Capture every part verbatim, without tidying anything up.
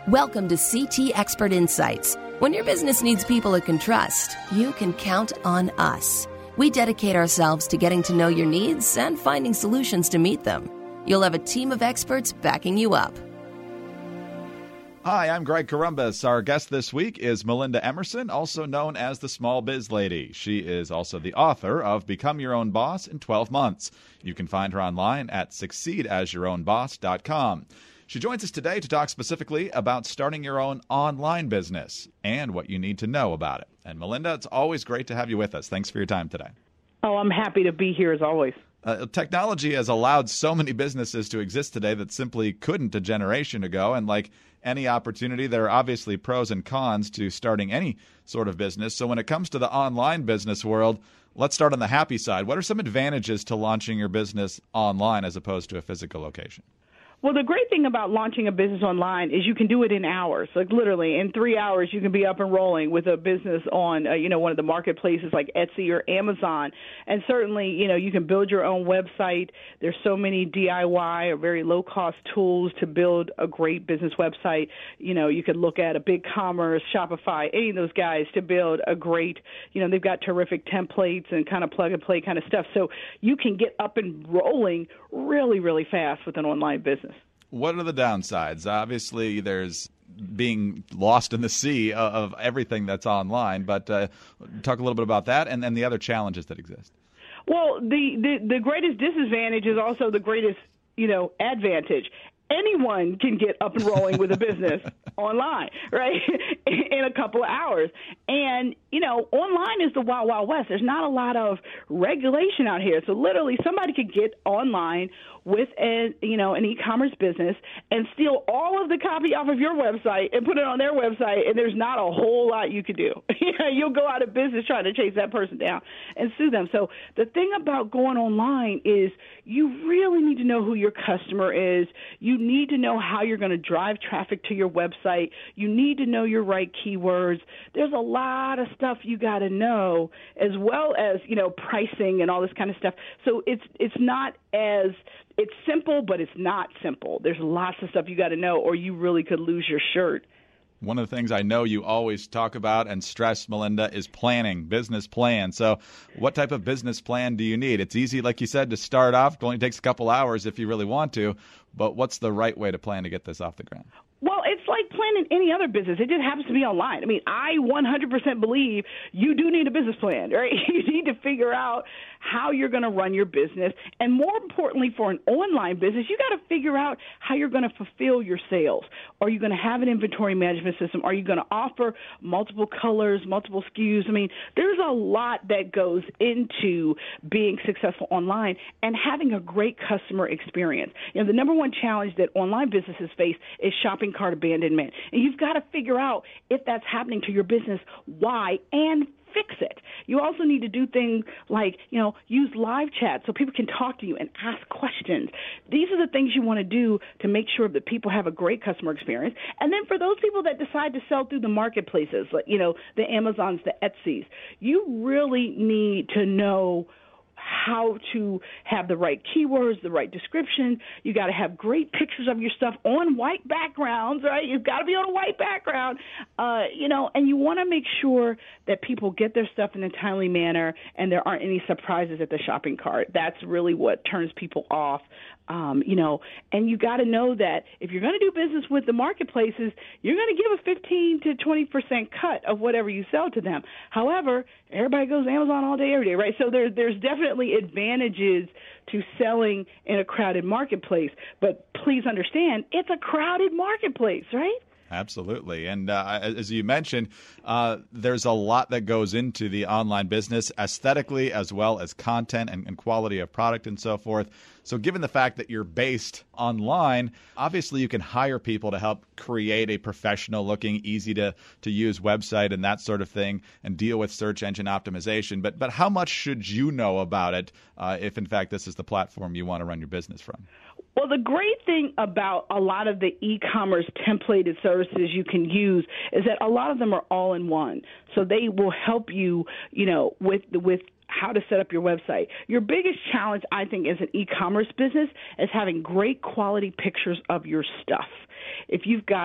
Welcome to C T Expert Insights. When your business needs people it can trust, you can count on us. We dedicate ourselves to getting to know your needs and finding solutions to meet them. You'll have a team of experts backing you up. Hi, I'm Greg Corombos. Our guest this week is Melinda Emerson, also known as the Small Biz Lady. She is also the author of Become Your Own Boss in twelve months. You can find her online at succeed as your own boss dot com. She joins us today to talk specifically about starting your own online business and what you need to know about it. And Melinda, it's always great to have you with us. Thanks for your time today. Oh, I'm happy to be here as always. Uh, technology has allowed so many businesses to exist today that simply couldn't a generation ago. And like any opportunity, there are obviously pros and cons to starting any sort of business. So when it comes to the online business world, let's start on the happy side. What are some advantages to launching your business online as opposed to a physical location? Well, the great thing about launching a business online is you can do it in hours. Like literally in three hours, you can be up and rolling with a business on, uh, you know, one of the marketplaces like Etsy or Amazon. And certainly, you know, you can build your own website. There's so many D I Y or very low-cost tools to build a great business website. You know, you could look at a BigCommerce, Shopify, any of those guys to build a great, you know, they've got terrific templates and kind of plug-and-play kind of stuff. So you can get up and rolling really, really fast with an online business. What are the downsides? Obviously, there's being lost in the sea of everything that's online, but uh, talk a little bit about that and then the other challenges that exist. Well, the, the, the greatest disadvantage is also the greatest, you know, advantage. Anyone can get up and rolling with a business online, right, in a couple of hours. And, you know, online is the wild, wild west. There's not a lot of regulation out here. So literally somebody could get online with a, you know, an e-commerce business and steal all of the copy off of your website and put it on their website, and there's not a whole lot you could do. You'll go out of business trying to chase that person down and sue them. So the thing about going online is you really need to know who your customer is. You need to know how you're going to drive traffic to your website. You need to know your right keywords. There's a lot of stuff you got to know, as well as, you know, pricing and all this kind of stuff. So it's it's not as it's simple, but it's not simple. There's lots of stuff you got to know, or you really could lose your shirt. One of the things I know you always talk about and stress, Melinda, is planning, business plan. So what type of business plan do you need? It's easy, like you said, to start off. It only takes a couple hours if you really want to. But what's the right way to plan to get this off the ground? Well, it's like planning any other business. It just happens to be online. I mean, I one hundred percent believe you do need a business plan, right? You need to figure out how you're going to run your business. And more importantly, for an online business, you got to figure out how you're going to fulfill your sales. Are you going to have an inventory management system? Are you going to offer multiple colors, multiple S K Us? I mean, there's a lot that goes into being successful online and having a great customer experience. You know, the number one challenge that online businesses face is shopping cart abandonment. And you've got to figure out if that's happening to your business, why, and fix it. You also need to do things like, you know, use live chat so people can talk to you and ask questions. These are the things you want to do to make sure that people have a great customer experience. And then for those people that decide to sell through the marketplaces, like, you know, the Amazons, the Etsys, you really need to know how to have the right keywords, the right description. You got to have great pictures of your stuff on white backgrounds, right? You've got to be on a white background, uh, you know, and you want to make sure that people get their stuff in a timely manner and there aren't any surprises at the shopping cart. That's really what turns people off. Um, you know, and you got to know that if you're going to do business with the marketplaces, you're going to give a fifteen to twenty percent cut of whatever you sell to them. However, everybody goes to Amazon all day, every day, right? So there, there's definitely advantages to selling in a crowded marketplace. But please understand, it's a crowded marketplace, right? Absolutely. And uh, as you mentioned, uh, there's a lot that goes into the online business, aesthetically as well as content and, and quality of product and so forth. So given the fact that you're based online, obviously you can hire people to help create a professional-looking, easy-to-to-use website and that sort of thing and deal with search engine optimization. But, but how much should you know about it uh, if, in fact, this is the platform you want to run your business from? Well, the great thing about a lot of the e-commerce templated services you can use is that a lot of them are all in one. So they will help you, you know, with with how to set up your website. Your biggest challenge, I think, as an e-commerce business is having great quality pictures of your stuff. If you've got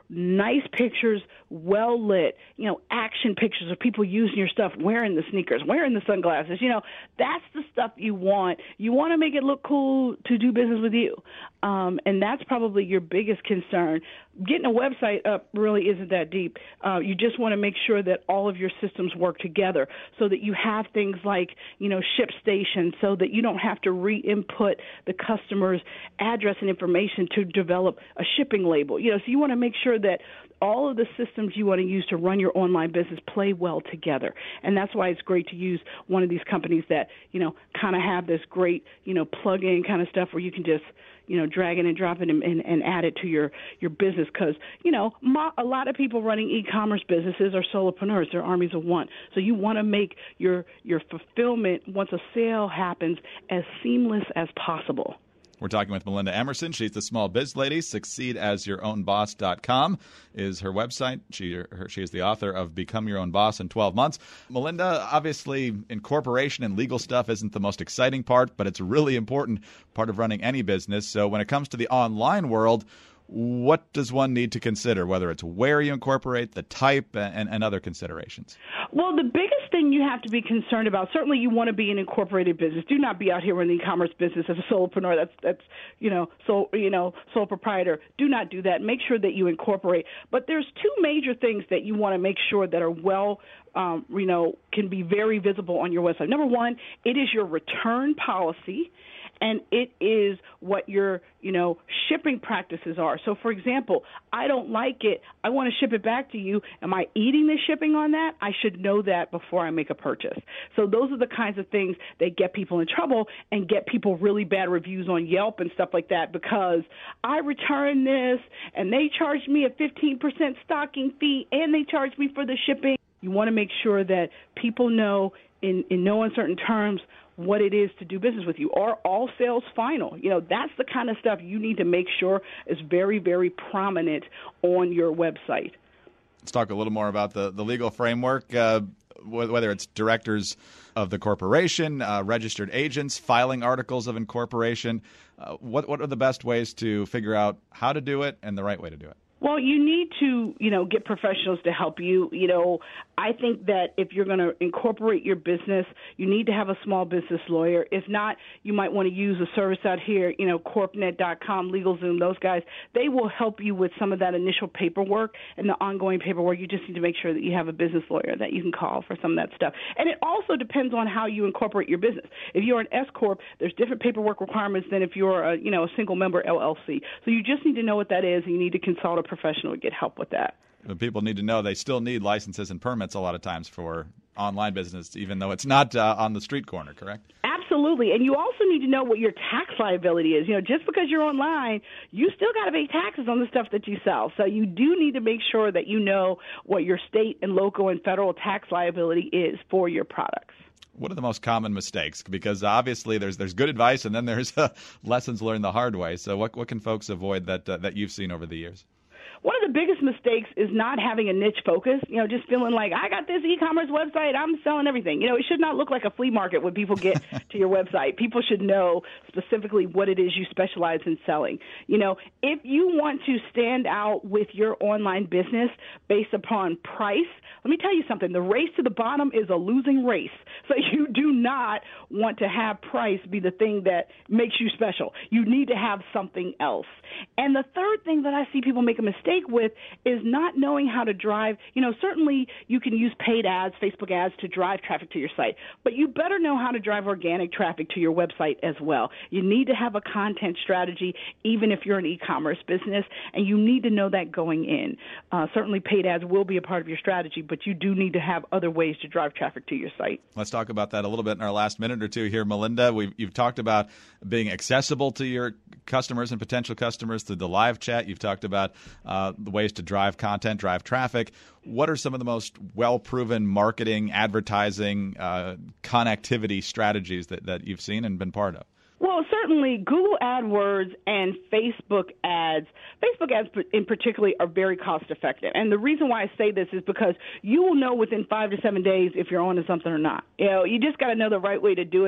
nice pictures, well lit, you know, action pictures of people using your stuff, wearing the sneakers, wearing the sunglasses. You know, that's the stuff you want. You want to make it look cool to do business with you. Um, and that's probably your biggest concern. Getting a website up really isn't that deep. Uh, you just want to make sure that all of your systems work together so that you have things like, you know, ShipStation, so that you don't have to re-input the customer's address and information to develop a shipping label. You know, so you want to make sure that all of the systems you want to use to run your online business play well together. And that's why it's great to use one of these companies that, you know, kind of have this great, you know, plug-in kind of stuff where you can just, you know, drag it and drop it and, and, and add it to your, your business. Because, you know, mo- a lot of people running e-commerce businesses are solopreneurs. They're armies of one. So you want to make your, your fulfillment, once a sale happens, as seamless as possible. We're talking with Melinda Emerson. She's the small biz lady. succeed as your own boss dot com is her website. She her, she is the author of Become Your Own Boss in twelve months. Melinda, obviously, incorporation and legal stuff isn't the most exciting part, but it's a really important part of running any business. So when it comes to the online world, what does one need to consider, whether it's where you incorporate, the type, and, and other considerations? Well, the biggest thing you have to be concerned about, certainly you want to be an incorporated business. Do not be out here in the e-commerce business as a solopreneur. That's, that's you know, so, you know, sole proprietor. Do not do that. Make sure that you incorporate. But there's two major things that you want to make sure that are well, um, you know, can be very visible on your website. Number one, it is your return policy. And it is what your, you know, shipping practices are. So, for example, I don't like it. I want to ship it back to you. Am I eating the shipping on that? I should know that before I make a purchase. So those are the kinds of things that get people in trouble and get people really bad reviews on Yelp and stuff like that, because I returned this and they charged me a fifteen percent stocking fee and they charged me for the shipping. You want to make sure that people know in, in no uncertain terms what it is to do business with you. Are all sales final? You know, that's the kind of stuff you need to make sure is very, very prominent on your website. Let's talk a little more about the, the legal framework, uh, whether it's directors of the corporation, uh, registered agents, filing articles of incorporation. Uh, what, what are the best ways to figure out how to do it and the right way to do it? Well, you need to, you know, get professionals to help you. You know, I think that if you're going to incorporate your business, you need to have a small business lawyer. If not, you might want to use a service out here, you know, corp net dot com, LegalZoom, those guys. They will help you with some of that initial paperwork and the ongoing paperwork. You just need to make sure that you have a business lawyer that you can call for some of that stuff. And it also depends on how you incorporate your business. If you're an S corp, there's different paperwork requirements than if you're a, you know, a single member L L C. So you just need to know what that is, and you need to consult a professional to get help with that. But people need to know they still need licenses and permits a lot of times for online business, even though it's not uh, on the street corner, correct? Absolutely. And you also need to know what your tax liability is. You know, just because you're online, you still got to pay taxes on the stuff that you sell. So you do need to make sure that you know what your state and local and federal tax liability is for your products. What are the most common mistakes? Because obviously there's there's good advice and then there's uh, lessons learned the hard way. So what what can folks avoid that uh, that you've seen over the years? One of the biggest mistakes is not having a niche focus, you know, just feeling like I got this e-commerce website, I'm selling everything. You know, it should not look like a flea market when people get to your website. People should know specifically what it is you specialize in selling. You know, if you want to stand out with your online business based upon price, let me tell you something. The race to the bottom is a losing race. So you do not want to have price be the thing that makes you special. You need to have something else. And the third thing that I see people make a mistake with is not knowing how to drive. You know, certainly you can use paid ads, Facebook ads to drive traffic to your site, but you better know how to drive organic traffic to your website as well. You need to have a content strategy, even if you're an e-commerce business, and you need to know that going in. Uh, certainly paid ads will be a part of your strategy, but you do need to have other ways to drive traffic to your site. Let's talk about that a little bit in our last minute or two here, Melinda. We've, you've talked about being accessible to your customers and potential customers through the live chat. You've talked about uh, the ways to drive content, drive traffic. What are some of the most well-proven marketing, advertising, uh, connectivity strategies that, that you've seen and been part of? Well, certainly Google AdWords and Facebook ads, Facebook ads in particular, are very cost effective. And the reason why I say this is because you will know within five to seven days if you're on to something or not. You know, you just got to know the right way to do it.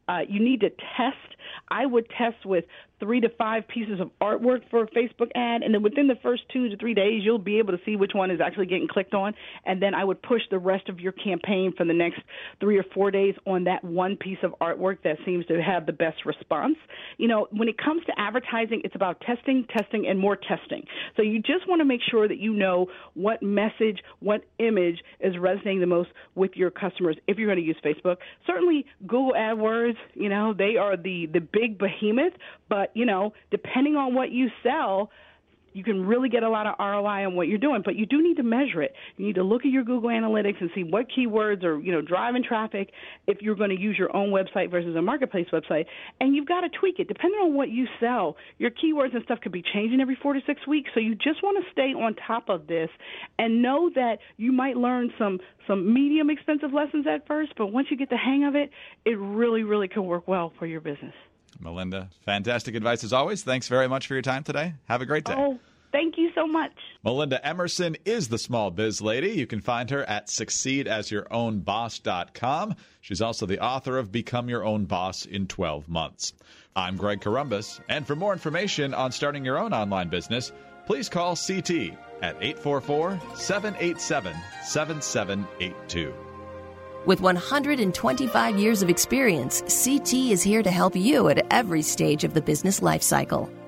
Uh, you need to test. I would test with three to five pieces of artwork for a Facebook ad, and then within the first two to three days, you'll be able to see which one is actually getting clicked on, and then I would push the rest of your campaign for the next three or four days on that one piece of artwork that seems to have the best response. You know, when it comes to advertising, it's about testing, testing, and more testing. So you just want to make sure that you know what message, what image is resonating the most with your customers if you're going to use Facebook. Certainly, Google AdWords, you know, they are the, the big behemoth, but you know, depending on what you sell, you can really get a lot of R O I on what you're doing, but you do need to measure it. You need to look at your Google Analytics and see what keywords are, you know, driving traffic if you're going to use your own website versus a marketplace website, and you've got to tweak it. Depending on what you sell, your keywords and stuff could be changing every four to six weeks, so you just want to stay on top of this and know that you might learn some, some medium expensive lessons at first, but once you get the hang of it, it really, really can work well for your business. Melinda, fantastic advice as always. Thanks very much for your time today. Have a great day. Oh, thank you so much. Melinda Emerson is the small biz lady. You can find her at succeed as your own boss dot com. She's also the author of Become Your Own Boss in twelve months. I'm Greg Corombos, and for more information on starting your own online business, please call C T at eight four four, seven eight seven, seven seven eight two. With one hundred twenty-five years of experience, C T is here to help you at every stage of the business life cycle.